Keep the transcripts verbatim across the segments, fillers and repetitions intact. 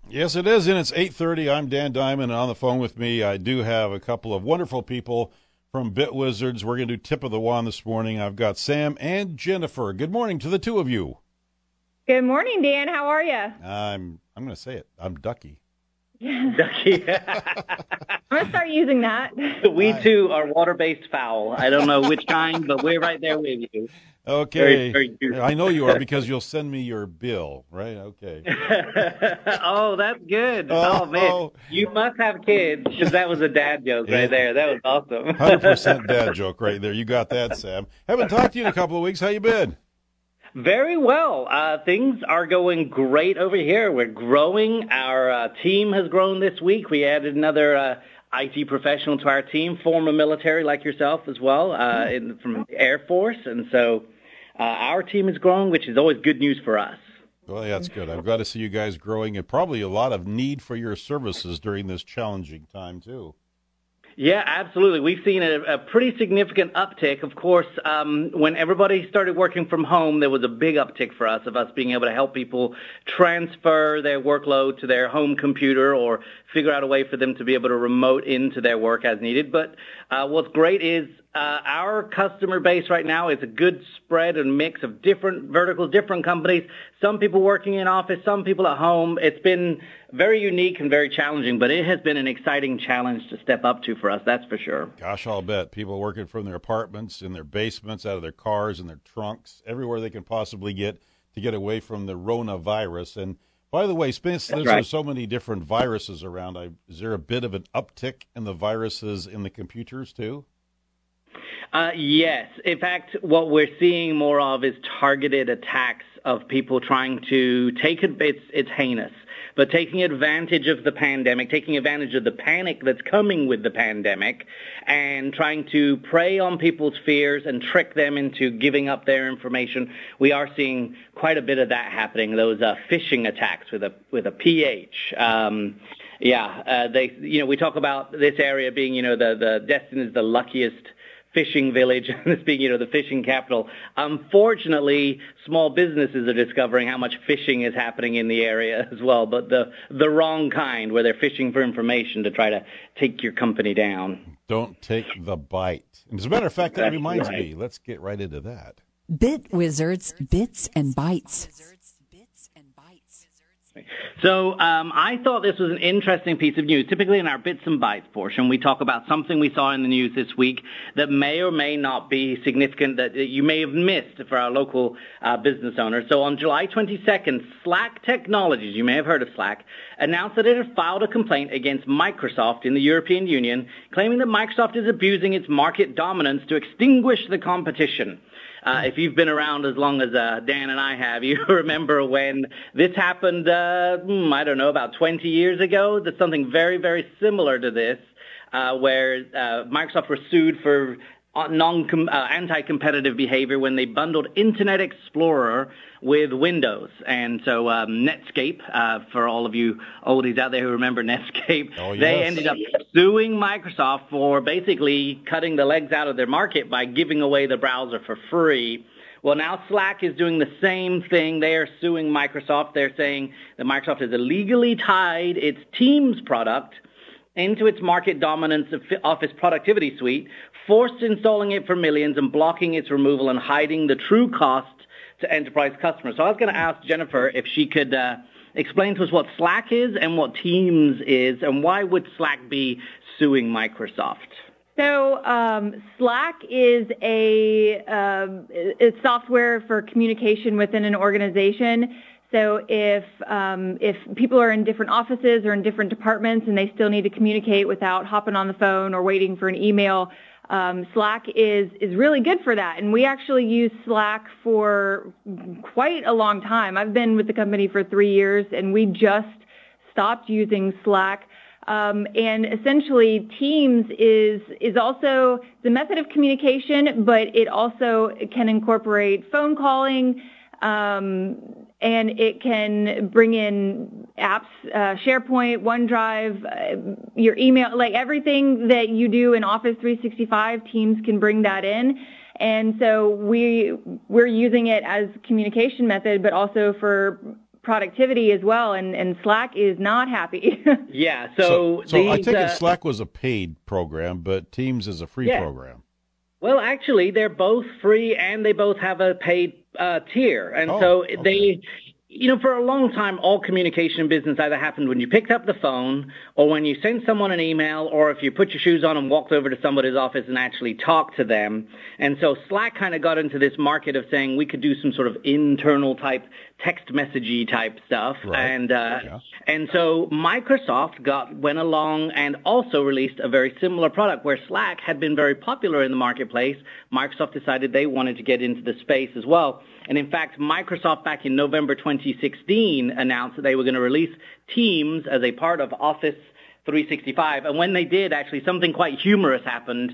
Yes, it is, and it's eight thirty. I'm Dan Diamond, and on the phone with me, I do have a couple of wonderful people from BitWizards. We're going to do Tip of the Wand this morning. I've got Sam and Jennifer. Good morning to the two of you. Good morning, Dan. How are you? I'm I'm going to say it. I'm Ducky. Ducky. I'm going to start using that. We, too, are water-based fowl. I don't know which kind, but we're right there with you. Okay. Very, very I know you are because you'll send me your bill, right? Okay. Oh, that's good. Oh, Oh, man. oh. You must have kids, because that was a dad joke Yeah. right there. That was awesome. one hundred percent dad joke right there. You got that, Sam. Haven't talked to you in a couple of weeks. How you been? Very well. Uh, things are going great over here. We're growing. Our uh, team has grown this week. We added another uh, I T professional to our team, former military like yourself as well, uh, in, from the Air Force. And so uh, our team is growing, which is always good news for us. Well, yeah, that's good. I'm glad to see you guys growing, and probably a lot of need for your services during this challenging time, too. Yeah, absolutely. We've seen a, a pretty significant uptick. Of course, um, when everybody started working from home, there was a big uptick for us of us being able to help people transfer their workload to their home computer or figure out a way for them to be able to remote into their work as needed. But uh, what's great is uh, our customer base right now is a good spread and mix of different verticals, different companies, some people working in office, some people at home. It's been very unique and very challenging, but it has been an exciting challenge to step up to for us, that's for sure. Gosh, I'll bet. People working from their apartments, in their basements, out of their cars, in their trunks, everywhere they can possibly get to get away from the Rona virus. And by the way, since there's right. so many different viruses around, I, is there a bit of an uptick in the viruses in the computers too? Uh, yes. In fact, what we're seeing more of is targeted attacks of people trying to take it. It's, it's heinous, but taking advantage of the pandemic, taking advantage of the panic that's coming with the pandemic, and trying to prey on people's fears and trick them into giving up their information. We are seeing quite a bit of that happening. Those uh, phishing attacks with a with a P H. Um, yeah, uh, they. You know, we talk about this area being, you know, the the Destin is the luckiest fishing village, this being, you know, the fishing capital. Unfortunately, small businesses are discovering how much phishing is happening in the area as well, but the the wrong kind, where they're fishing for information to try to take your company down. Don't take the bite. And as a matter of fact, that That's reminds right. me, let's get right into that. BitWizards, Bits and Bytes. So um, I thought this was an interesting piece of news. Typically in our Bits and Bytes portion, we talk about something we saw in the news this week that may or may not be significant, that you may have missed for our local uh, business owners. So on July twenty-second, Slack Technologies, you may have heard of Slack, announced that it had filed a complaint against Microsoft in the European Union, claiming that Microsoft is abusing its market dominance to extinguish the competition. Uh, if you've been around as long as uh, Dan and I have, you remember when this happened, uh, hmm, I don't know, about twenty years ago. There's something very, very similar to this, uh, where uh, Microsoft was sued for non uh, anti-competitive behavior when they bundled Internet Explorer with Windows. And so um, Netscape, uh, for all of you oldies out there who remember Netscape, Oh, yes. they ended up suing Microsoft for basically cutting the legs out of their market by giving away the browser for free. Well, now Slack is doing the same thing. They are suing Microsoft. They're saying that Microsoft has illegally tied its Teams product into its market dominance of Office Productivity Suite, forced installing it for millions and blocking its removal and hiding the true cost to enterprise customers. So I was going to ask Jennifer if she could uh, explain to us what Slack is and what Teams is, and why would Slack be suing Microsoft? So um, Slack is a um, it's software for communication within an organization. So if um, if people are in different offices or in different departments and they still need to communicate without hopping on the phone or waiting for an email, um, Slack is is really good for that. And we actually use Slack for quite a long time. I've been with the company for three years, and we just stopped using Slack. Um, and essentially, Teams is is also the method of communication, but it also can incorporate phone calling, um, and it can bring in apps, uh, SharePoint, OneDrive, uh, your email, like everything that you do in Office three sixty-five. Teams can bring that in. And so we we're using it as a communication method, but also for productivity as well, and, and Slack is not happy. Yeah, so... So, so these, I take uh, it Slack was a paid program, but Teams is a free yeah. program. Well, actually, they're both free, and they both have a paid uh, tier. And Oh, so okay. they... You know, for a long time, all communication in business either happened when you picked up the phone or when you sent someone an email or if you put your shoes on and walked over to somebody's office and actually talked to them. And so Slack kind of got into this market of saying we could do some sort of internal type text messagey type stuff. Right. And uh, Yeah. and so Microsoft got went along and also released a very similar product where Slack had been very popular in the marketplace. Microsoft decided they wanted to get into the space as well. And in fact, Microsoft back in November twenty sixteen announced that they were going to release Teams as a part of Office three sixty-five. And when they did, actually, something quite humorous happened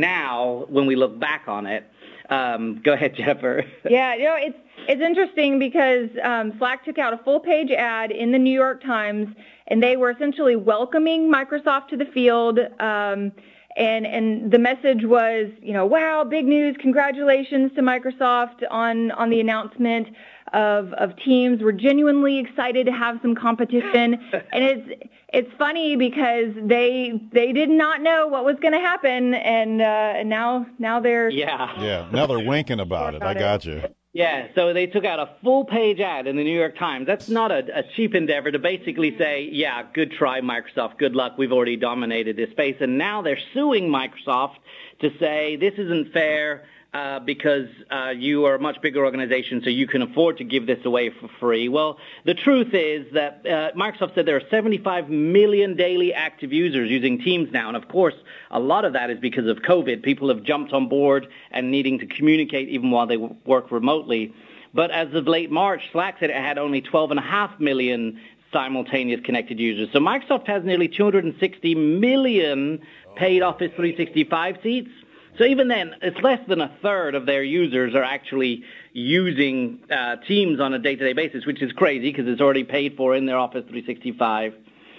now when we look back on it. Um, go ahead, Jennifer. Yeah, you know, it's it's interesting because um, Slack took out a full-page ad in the New York Times, and they were essentially welcoming Microsoft to the field. Um, and and the message was, you know, wow, big news, congratulations to Microsoft on on the announcement of of Teams. We're genuinely excited to have some competition, and it's it's funny because they they did not know what was going to happen, and uh, and now now they're Yeah. Yeah, now they're winking about it. I got you. Yeah, so they took out a full-page ad in the New York Times. That's not a, a cheap endeavor to basically say, yeah, good try, Microsoft, good luck, we've already dominated this space. And now they're suing Microsoft to say this isn't fair uh, because uh, you are a much bigger organization, so you can afford to give this away for free. Well, the truth is that uh, Microsoft said there are seventy-five million daily active users using Teams now. And, of course, a lot of that is because of COVID. People have jumped on board and needing to communicate even while they work remotely. But as of late March, Slack said it had only twelve point five million simultaneous connected users. So Microsoft has nearly two hundred sixty million paid Office three sixty-five seats. So even then, it's less than a third of their users are actually using uh, Teams on a day-to-day basis, which is crazy because it's already paid for in their Office three sixty-five.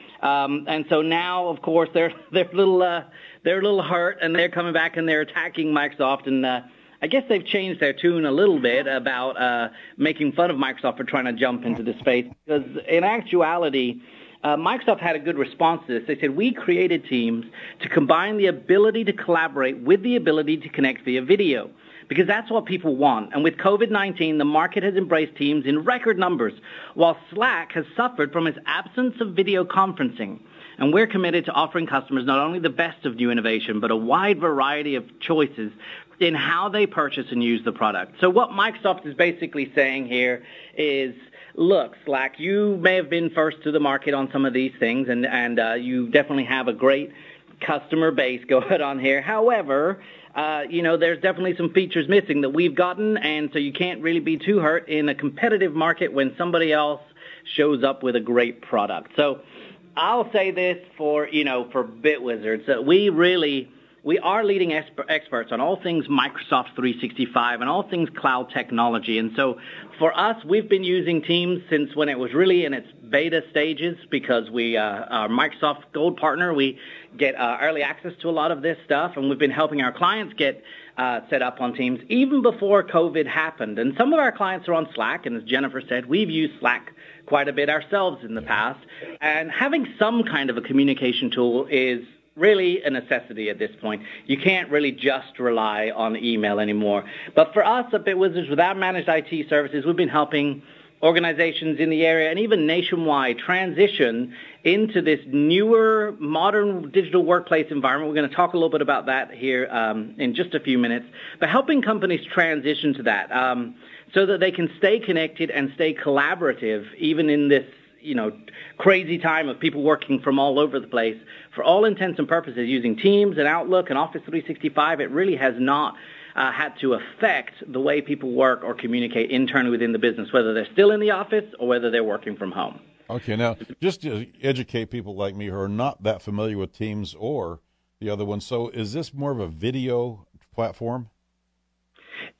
Um, and so now, of course, they're they're a little uh, they're a little hurt, and they're coming back and they're attacking Microsoft. And uh, I guess they've changed their tune a little bit about uh, making fun of Microsoft for trying to jump into the space. Because in actuality, uh, Microsoft had a good response to this. They said, we created Teams to combine the ability to collaborate with the ability to connect via video, because that's what people want. And with COVID nineteen, the market has embraced Teams in record numbers, while Slack has suffered from its absence of video conferencing. And we're committed to offering customers not only the best of new innovation, but a wide variety of choices in how they purchase and use the product. So what Microsoft is basically saying here is, look, Slack, you may have been first to the market on some of these things, and, and uh, you definitely have a great customer base going on here. However, uh, you know, there's definitely some features missing that we've gotten, and so you can't really be too hurt in a competitive market when somebody else shows up with a great product. So I'll say this for, you know, for BitWizards, that we really... We are leading exper- experts on all things Microsoft three sixty-five and all things cloud technology. And so for us, we've been using Teams since when it was really in its beta stages, because we uh, are Microsoft Gold partner. We get uh, early access to a lot of this stuff, and we've been helping our clients get uh, set up on Teams even before COVID happened. And some of our clients are on Slack, and as Jennifer said, we've used Slack quite a bit ourselves in the past. And having some kind of a communication tool is really a necessity at this point. You can't really just rely on email anymore. But for us at BitWizards, with our managed I T services, we've been helping organizations in the area and even nationwide transition into this newer, modern digital workplace environment. We're going to talk a little bit about that here um, in just a few minutes. But helping companies transition to that um, so that they can stay connected and stay collaborative even in this, you know, crazy time of people working from all over the place. For all intents and purposes, using Teams and Outlook and Office three sixty-five, it really has not uh, had to affect the way people work or communicate internally within the business, whether they're still in the office or whether they're working from home. Okay, now, just to educate people like me who are not that familiar with Teams or the other one, so is this more of a video platform?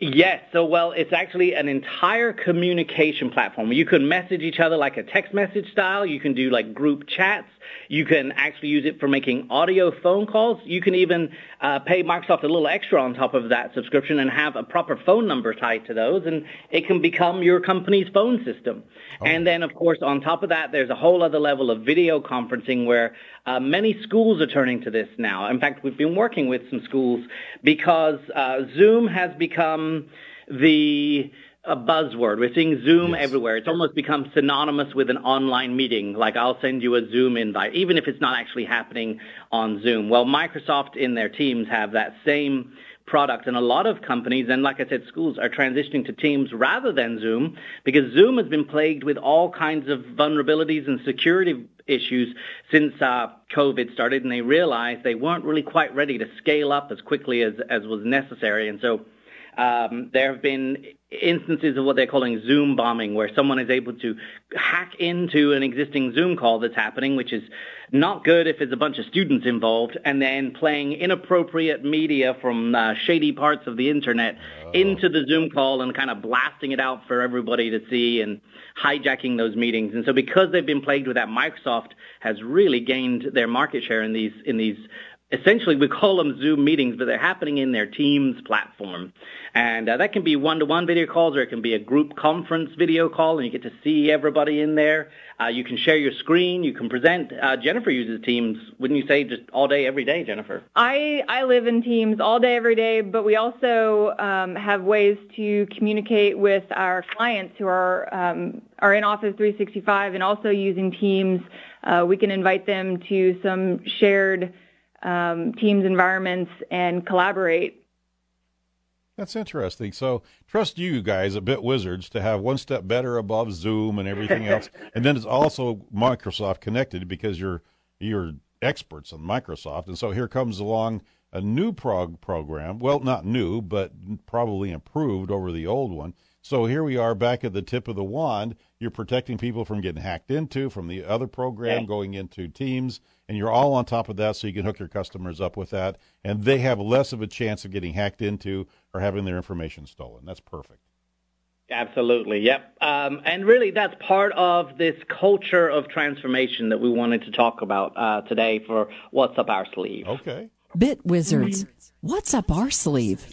Yes. So, well, it's actually an entire communication platform. You can message each other like a text message style. You can do like group chats. You can actually use it for making audio phone calls. You can even uh, pay Microsoft a little extra on top of that subscription and have a proper phone number tied to those, and it can become your company's phone system. Oh. And then, of course, on top of that, there's a whole other level of video conferencing where uh, many schools are turning to this now. In fact, we've been working with some schools because uh, Zoom has become the a buzzword. We're seeing Zoom yes. everywhere. It's almost become synonymous with an online meeting. Like, I'll send you a Zoom invite, even if it's not actually happening on Zoom. Well, Microsoft in their Teams have that same product, and a lot of companies, and like I said, schools are transitioning to Teams rather than Zoom, because Zoom has been plagued with all kinds of vulnerabilities and security issues since uh, COVID started, and they realized they weren't really quite ready to scale up as quickly as, as was necessary. And so Um, there have been instances of what they're calling Zoom bombing, where someone is able to hack into an existing Zoom call that's happening, which is not good if there's a bunch of students involved, and then playing inappropriate media from uh, shady parts of the internet oh. into the Zoom call and kind of blasting it out for everybody to see and hijacking those meetings. And so because they've been plagued with that, Microsoft has really gained their market share in these in these essentially, we call them Zoom meetings, but they're happening in their Teams platform. And uh, that can be one-to-one video calls, or it can be a group conference video call, and you get to see everybody in there. Uh, you can share your screen. You can present. Uh, Jennifer uses Teams, wouldn't you say, just all day, every day, Jennifer? I, I live in Teams all day, every day, but we also um, have ways to communicate with our clients who are, um, are in Office three sixty-five and also using Teams. Uh, we can invite them to some shared Um, Teams environments and collaborate. That's interesting. So trust you guys at BitWizards to have one step better above Zoom and everything else. And then it's also Microsoft connected because you're you're experts on Microsoft. And so here comes along a new prog program. Well, not new, but probably improved over the old one. So here we are back at the tip of the wand. You're protecting people from getting hacked into, from the other program yeah. going into Teams, and you're all on top of that so you can hook your customers up with that, and they have less of a chance of getting hacked into or having their information stolen. That's perfect. Absolutely, yep. Um, and really that's part of this culture of transformation that we wanted to talk about uh, today for What's Up Our Sleeve. Okay. BitWizards, what's up our sleeve?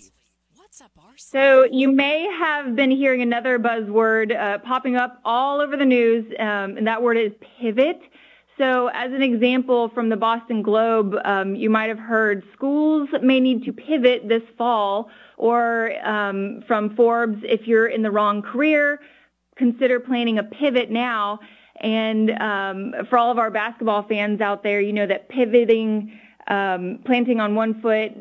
So you may have been hearing another buzzword uh, popping up all over the news, um, and that word is pivot. So as an example from the Boston Globe, um, you might have heard schools may need to pivot this fall, or um, from Forbes, if you're in the wrong career, consider planning a pivot now. And um, for all of our basketball fans out there, you know that pivoting, um, planting on one foot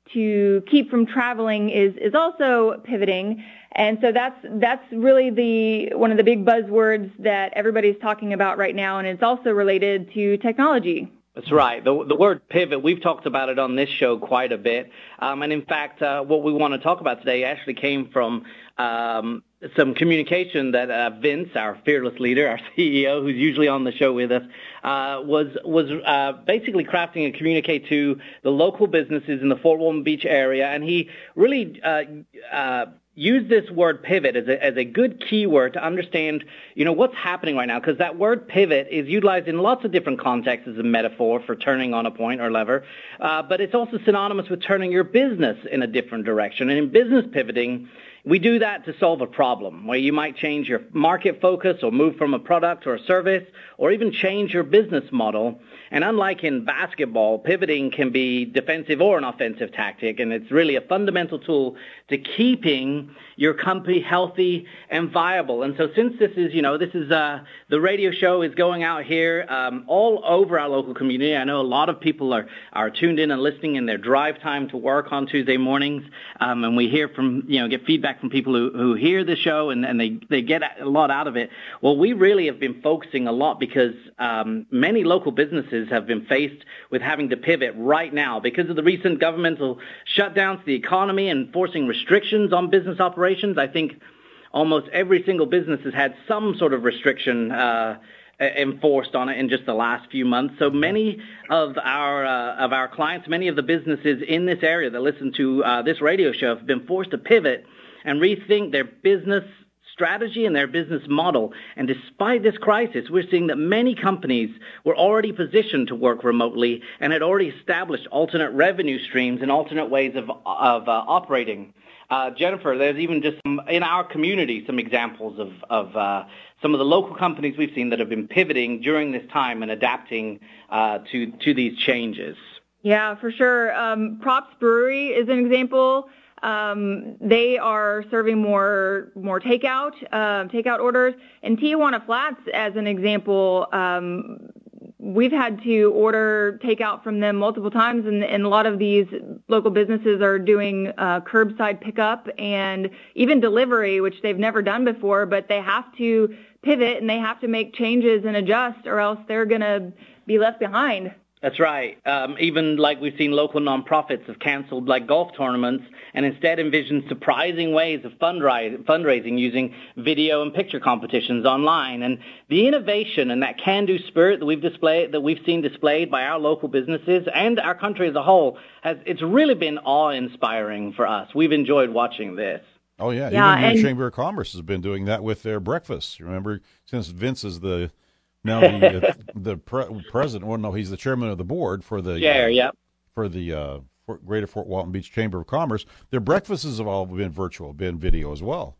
to keep from traveling is, is also pivoting. And so that's that's really the one of the big buzzwords that everybody's talking about right now, and it's also related to technology. That's right. The, the word pivot, we've talked about it on this show quite a bit. Um, and in fact, uh, what we want to talk about today actually came from um, some communication that uh, Vince, our fearless leader, our C E O, who's usually on the show with us, uh, was was uh, basically crafting a communique to the local businesses in the Fort Walton Beach area. And he really uh, uh, used this word pivot as a, as a good keyword to understand, you know, what's happening right now, because that word pivot is utilized in lots of different contexts as a metaphor for turning on a point or lever, uh, but it's also synonymous with turning your business in a different direction. And in business pivoting, we do that to solve a problem where you might change your market focus or move from a product or a service or even change your business model. And unlike in basketball, pivoting can be defensive or an offensive tactic, and it's really a fundamental tool to keeping your company healthy and viable. And so since this is, you know, this is uh, the radio show is going out here um, all over our local community. I know a lot of people are, are tuned in and listening in their drive time to work on Tuesday mornings, um, and we hear from, you know, get feedback from people who, who hear the show and, and they, they get a lot out of it. Well, we really have been focusing a lot because um, many local businesses have been faced with having to pivot right now because of the recent governmental shutdowns to the economy and forcing restrictions on business operations. I think almost every single business has had some sort of restriction uh, enforced on it in just the last few months. So many of our uh, of our clients, many of the businesses in this area that listen to uh, this radio show have been forced to pivot and rethink their business strategy and their business model. And despite this crisis, we're seeing that many companies were already positioned to work remotely and had already established alternate revenue streams and alternate ways of, of uh, operating. Uh, Jennifer, there's even just some, in our community some examples of, of uh, some of the local companies we've seen that have been pivoting during this time and adapting uh, to, to these changes. Yeah, for sure. Um, Props Brewery is an example. Um, they are serving more more takeout uh, takeout orders. And Tijuana Flats, as an example, um, we've had to order takeout from them multiple times, and, and a lot of these local businesses are doing uh, curbside pickup and even delivery, which they've never done before, but they have to pivot and they have to make changes and adjust, or else they're going to be left behind. That's right. Um, even like we've seen local nonprofits have canceled like golf tournaments and instead envisioned surprising ways of fundri- fundraising using video and picture competitions online. And the innovation and that can-do spirit that we've displayed, that we've seen displayed by our local businesses and our country as a whole, has it's really been awe-inspiring for us. We've enjoyed watching this. Oh yeah, yeah even and- the Chamber of Commerce has been doing that with their breakfasts. Remember, since Vince is the Now the uh, the pre- president, well, no, he's the chairman of the board for the Chair, uh, yeah, for the uh, for Greater Fort Walton Beach Chamber of Commerce. Their breakfasts have all been virtual, been video as well.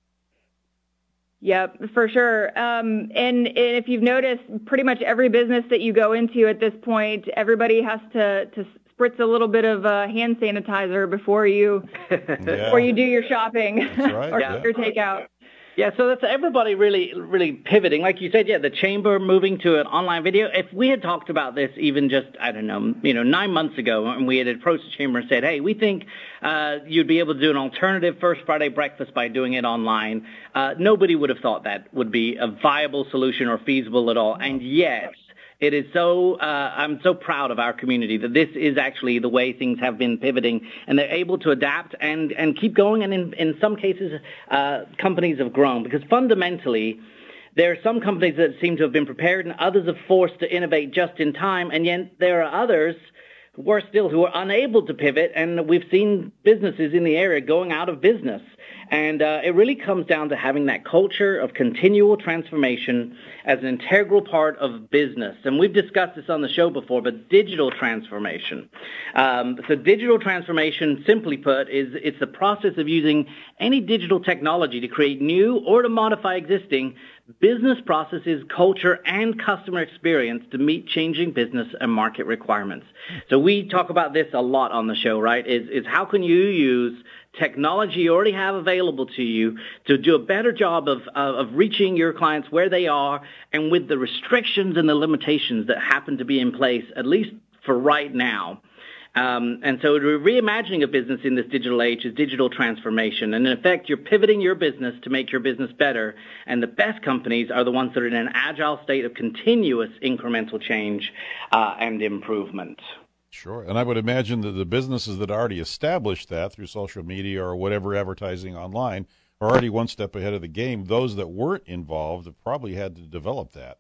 Yep, for sure. Um, and, and if you've noticed, pretty much every business that you go into at this point, everybody has to to spritz a little bit of uh, hand sanitizer before you Yeah. before you do your shopping That's right, or yeah. your takeout. Yeah, so that's everybody really, really pivoting. Like you said, yeah, the chamber moving to an online video. If we had talked about this even just, I don't know, you know, nine months ago, and we had approached the chamber and said, hey, we think uh, you'd be able to do an alternative First Friday breakfast by doing it online, uh, nobody would have thought that would be a viable solution or feasible at all. And yet, it is so, uh, I'm so proud of our community that this is actually the way things have been pivoting, and they're able to adapt and, and keep going. And in, in some cases, uh, companies have grown because fundamentally, there are some companies that seem to have been prepared and others have forced to innovate just in time. And yet there are others, worse still, who are unable to pivot. And we've seen businesses in the area going out of business. And uh, it really comes down to having that culture of continual transformation as an integral part of business. And we've discussed this on the show before, but digital transformation. Um, so digital transformation, simply put, is it's the process of using any digital technology to create new or to modify existing business processes, culture, and customer experience to meet changing business and market requirements. So we talk about this a lot on the show, right, is, is how can you use technology you already have available to you to do a better job of, of, of reaching your clients where they are and with the restrictions and the limitations that happen to be in place, at least for right now. Um, and so reimagining a business in this digital age is digital transformation. And in effect, you're pivoting your business to make your business better. And the best companies are the ones that are in an agile state of continuous incremental change uh, and improvement. Sure. And I would imagine that the businesses that already established that through social media or whatever advertising online are already one step ahead of the game. Those that weren't involved have probably had to develop that.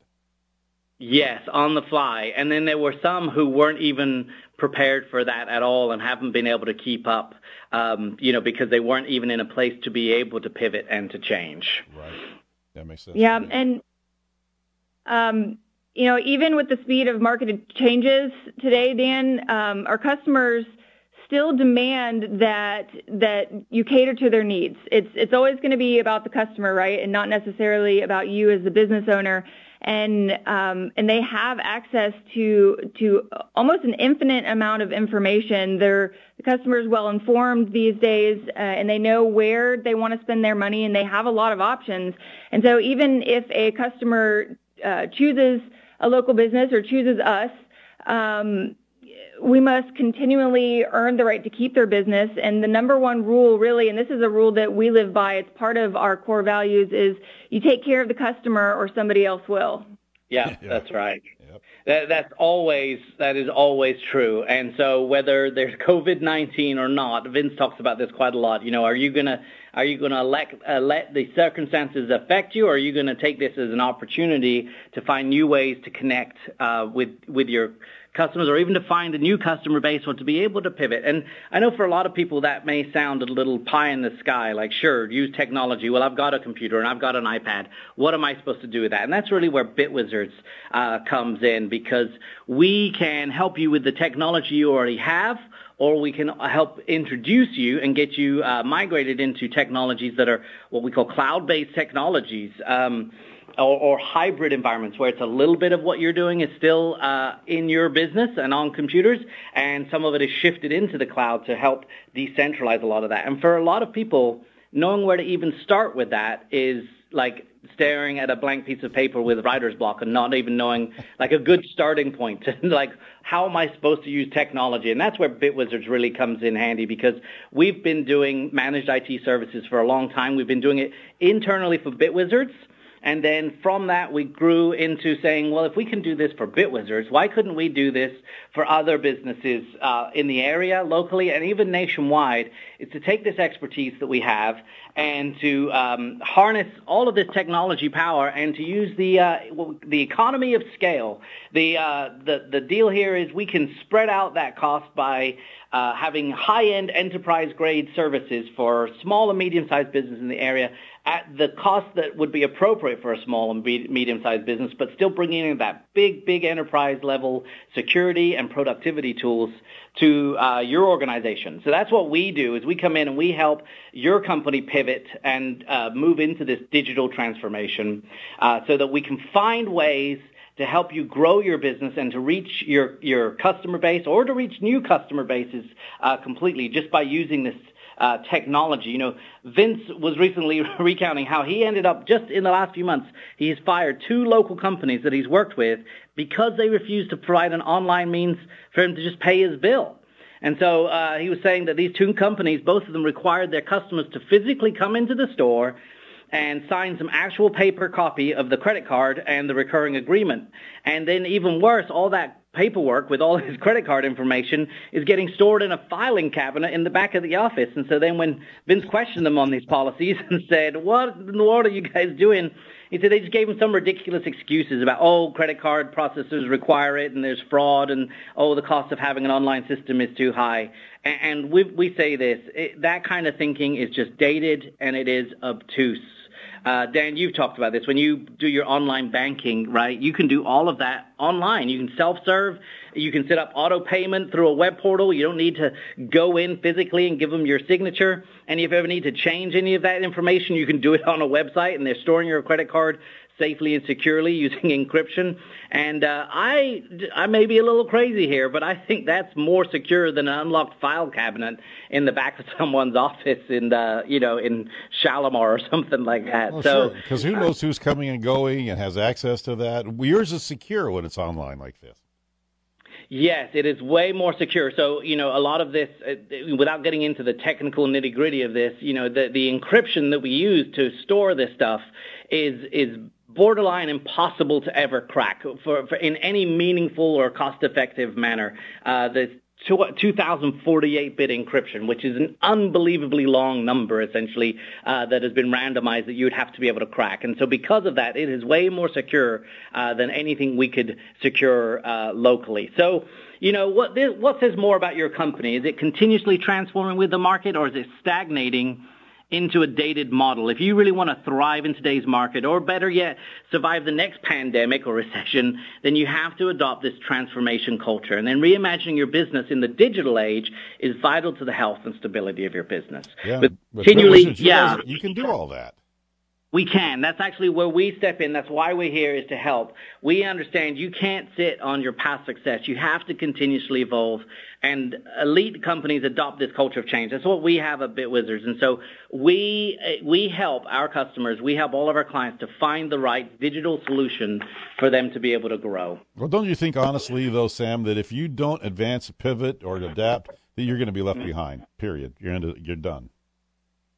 Yes, on the fly. And then there were some who weren't even prepared for that at all and haven't been able to keep up, um, you know, because they weren't even in a place to be able to pivot and to change. Right. That makes sense. Yeah, and, um, you know, even with the speed of market changes today, Dan, um, our customers still demand that that you cater to their needs. It's it's always going to be about the customer, right, and not necessarily about you as the business owner. And um, and they have access to to almost an infinite amount of information. They're the customer's well informed these days, uh, and they know where they want to spend their money, and they have a lot of options. And so even if a customer uh, chooses a local business or chooses us, um, we must continually earn the right to keep their business. And the number one rule, really, and this is a rule that we live by, it's part of our core values, is you take care of the customer or somebody else will. Yeah, Yeah. that's right. Yep. That, that's always, that is always true. And so whether there's COVID nineteen or not, Vince talks about this quite a lot. You know, are you going to Are you going to let, uh, let the circumstances affect you, or are you going to take this as an opportunity to find new ways to connect uh, with with your customers, or even to find a new customer base, or to be able to pivot? And I know for a lot of people that may sound a little pie in the sky, like, sure, use technology. Well, I've got a computer and I've got an iPad. What am I supposed to do with that? And that's really where BitWizards uh, comes in, because we can help you with the technology you already have, or we can help introduce you and get you uh, migrated into technologies that are what we call cloud-based technologies, um, or, or hybrid environments, where it's a little bit of what you're doing is still uh, in your business and on computers, and some of it is shifted into the cloud to help decentralize a lot of that. And for a lot of people, knowing where to even start with that is like staring at a blank piece of paper with writer's block and not even knowing like a good starting point. Like, how am I supposed to use technology? And that's where BitWizards really comes in handy, because we've been doing managed I T services for a long time. We've been doing it internally for BitWizards. And then from that, we grew into saying, well, if we can do this for BitWizards, why couldn't we do this for other businesses uh, in the area, locally, and even nationwide? Is to take this expertise that we have and to um, harness all of this technology power and to use the uh, the economy of scale. The, uh, the, the deal here is we can spread out that cost by uh, having high-end enterprise-grade services for small and medium-sized businesses in the area at the cost that would be appropriate for a small and medium-sized business, but still bringing in that big, big enterprise-level security and productivity tools to uh, your organization. So that's what we do, is we come in and we help your company pivot and uh, move into this digital transformation uh, so that we can find ways to help you grow your business and to reach your, your customer base, or to reach new customer bases uh, completely, just by using this Uh, technology. You know, Vince was recently recounting how he ended up, just in the last few months, he's fired two local companies that he's worked with because they refused to provide an online means for him to just pay his bill. And so uh, he was saying that these two companies, both of them required their customers to physically come into the store and sign some actual paper copy of the credit card and the recurring agreement. And then even worse, all that paperwork with all his credit card information is getting stored in a filing cabinet in the back of the office. And so then when Vince questioned them on these policies and said, what in the world are you guys doing? He said they just gave him some ridiculous excuses about, oh, credit card processors require it, and there's fraud, and, oh, the cost of having an online system is too high. And, and we, we say this, it, that kind of thinking is just dated, and it is obtuse. Uh, Dan, you've talked about this. When you do your online banking, right, you can do all of that online. You can self-serve. You can set up auto payment through a web portal. You don't need to go in physically and give them your signature. And if you ever need to change any of that information, you can do it on a website, and they're storing your credit card safely and securely using encryption. And uh, I, I may be a little crazy here, but I think that's more secure than an unlocked file cabinet in the back of someone's office in, the, you know, in Shalimar or something like that. Well, so, because who knows who's coming and going and has access to that. Yours is secure when it's online like this. Yes, it is way more secure. So, you know, a lot of this, uh, without getting into the technical nitty-gritty of this, you know, the, the encryption that we use to store this stuff is is borderline impossible to ever crack for, for in any meaningful or cost-effective manner. Uh, the two thousand forty-eight bit encryption, which is an unbelievably long number, essentially, uh, that has been randomized that you would have to be able to crack. And so because of that, it is way more secure uh, than anything we could secure uh, locally. So, you know, what, this, what says more about your company? Is it continuously transforming with the market, or is it stagnating into a dated model? If you really want to thrive in today's market, or better yet, survive the next pandemic or recession, then you have to adopt this transformation culture. And then reimagining your business in the digital age is vital to the health and stability of your business. Yeah, but but continually, you yeah. guys, you can do all that. We can. That's actually where we step in. That's why we're here, is to help. We understand you can't sit on your past success. You have to continuously evolve. And elite companies adopt this culture of change. That's what we have at BitWizards. And so we we help our customers, we help all of our clients to find the right digital solution for them to be able to grow. Well, don't you think, honestly, though, Sam, that if you don't advance, pivot, or adapt, that you're going to be left behind, period? You're, into, you're done.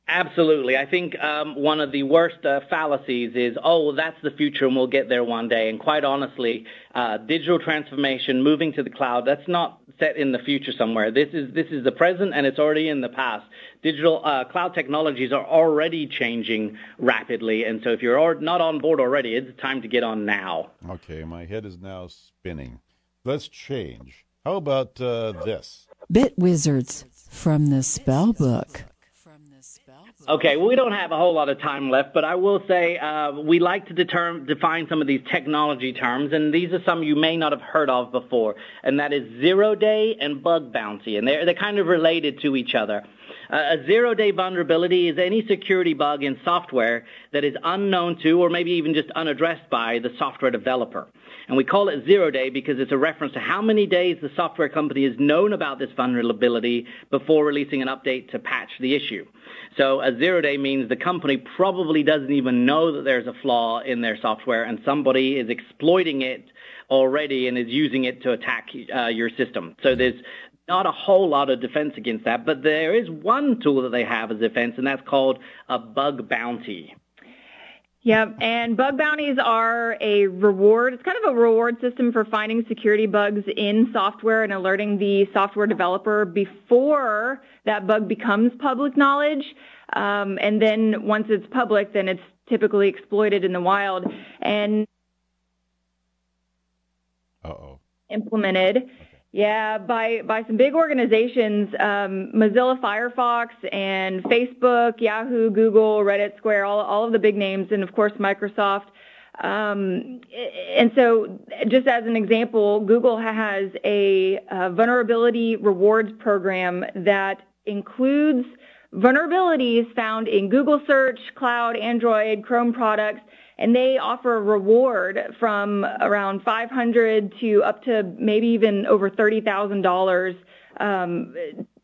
Absolutely. I think um, one of the worst uh, fallacies is, oh, well, that's the future and we'll get there one day. And quite honestly, uh, digital transformation, moving to the cloud, that's not set in the future somewhere. This is this is the present and it's already in the past. Digital uh, cloud technologies are already changing rapidly. And so if you're not on board already, it's time to get on now. Okay, my head is now spinning. Let's change. How about uh, this? Bit Wizards from the spell book. Okay, well, we don't have a whole lot of time left, but I will say uh, we like to determine, define some of these technology terms, and these are some you may not have heard of before, and that is zero-day and bug bounty, and they're, they're kind of related to each other. Uh, a zero-day vulnerability is any security bug in software that is unknown to or maybe even just unaddressed by the software developer. And we call it zero-day because it's a reference to how many days the software company has known about this vulnerability before releasing an update to patch the issue. So a zero-day means the company probably doesn't even know that there's a flaw in their software and somebody is exploiting it already and is using it to attack uh, your system. So there's not a whole lot of defense against that, but there is one tool that they have as defense, and that's called a bug bounty. Yep, and bug bounties are a reward. It's kind of a reward system for finding security bugs in software and alerting the software developer before that bug becomes public knowledge. Um, and then once it's public, then it's typically exploited in the wild and Uh-oh. implemented. Okay. Yeah, by, by some big organizations, um, Mozilla Firefox and Facebook, Yahoo, Google, Reddit, Square, all, all of the big names, and of course Microsoft. Um, and so just as an example, Google has a, a vulnerability rewards program that includes vulnerabilities found in Google Search, Cloud, Android, Chrome products, and they offer a reward from around five hundred dollars to up to maybe even over thirty thousand dollars um,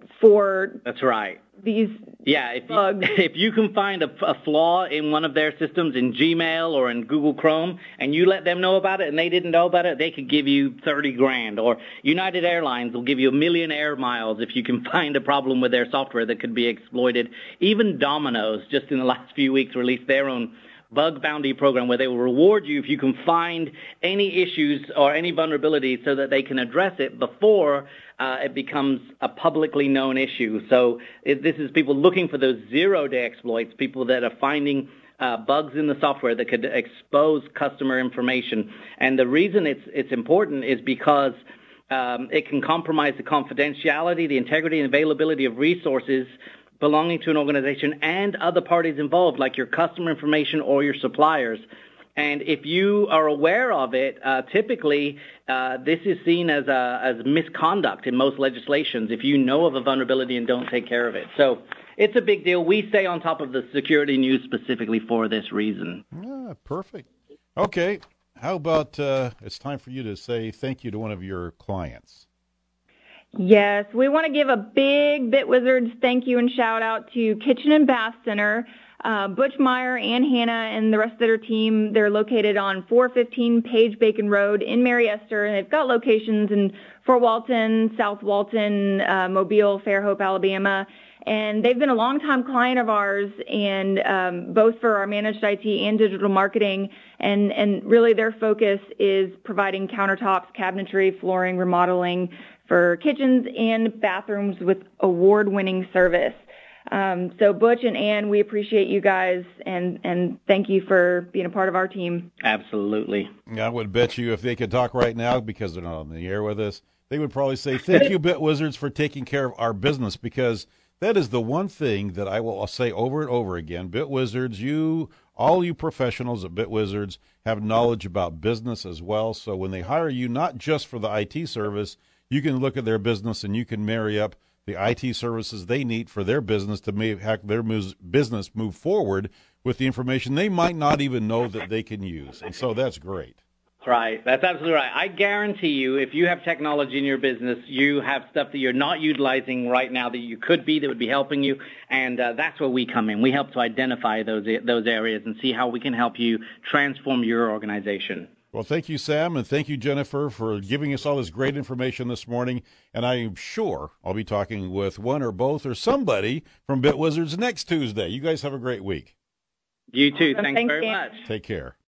for That's right. these yeah, if bugs. You, if you can find a, a flaw in one of their systems in Gmail or in Google Chrome and you let them know about it and they didn't know about it, they could give you thirty grand. Or United Airlines will give you a million air miles if you can find a problem with their software that could be exploited. Even Domino's, just in the last few weeks, released their own bug bounty program where they will reward you if you can find any issues or any vulnerabilities so that they can address it before uh, it becomes a publicly known issue. So it, this is people looking for those zero-day exploits, people that are finding uh, bugs in the software that could expose customer information. And the reason it's it's important is because um, it can compromise the confidentiality, the integrity, and availability of resources belonging to an organization and other parties involved, like your customer information or your suppliers. And if you are aware of it, uh, typically uh, this is seen as a, as misconduct in most legislations if you know of a vulnerability and don't take care of it. So it's a big deal. We stay on top of the security news specifically for this reason. Ah, perfect. Okay, how about uh, it's time for you to say thank you to one of your clients. Yes, we want to give a big BitWizards thank you and shout out to Kitchen and Bath Center. Uh, Butch Meyer, Ann Hanna, and the rest of their team, they're located on four fifteen Page Bacon Road in Mary Esther, and they've got locations in Fort Walton, South Walton, uh, Mobile, Fairhope, Alabama. And they've been a longtime client of ours, and um, both for our managed I T and digital marketing. And, and really their focus is providing countertops, cabinetry, flooring, remodeling for kitchens and bathrooms with award-winning service. Um, so Butch and Ann, we appreciate you guys, and, and thank you for being a part of our team. Absolutely. I would bet you if they could talk right now, because they're not on the air with us, they would probably say, thank you, BitWizards, for taking care of our business, because that is the one thing that I will say over and over again. BitWizards, you, all you professionals at BitWizards have knowledge about business as well. So when they hire you, not just for the I T service, you can look at their business and you can marry up the I T services they need for their business to make their business move forward with the information they might not even know that they can use. And so that's great. Right. That's absolutely right. I guarantee you, if you have technology in your business, you have stuff that you're not utilizing right now that you could be, that would be helping you. And uh, that's where we come in. We help to identify those those areas and see how we can help you transform your organization. Well, thank you, Sam, and thank you, Jennifer, for giving us all this great information this morning. And I'm sure I'll be talking with one or both or somebody from BitWizards next Tuesday. You guys have a great week. You too. Thanks, Thanks, very Dan. much. Take care.